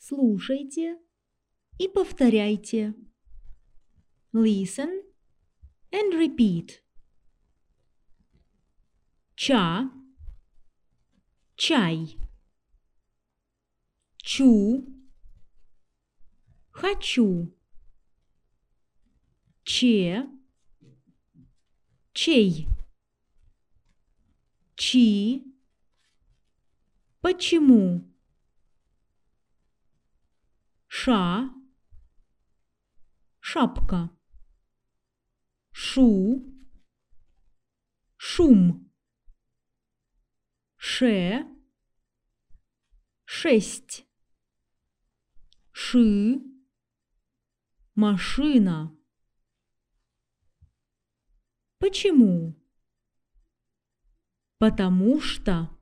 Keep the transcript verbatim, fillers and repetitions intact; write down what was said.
Слушайте и повторяйте. Listen and repeat. Ча, чай. Чу, хочу. Че, чей. Чи, почему. Ша, шапка. Шу, шум. Ше, шесть. Ши, машина. Почему? Потому что.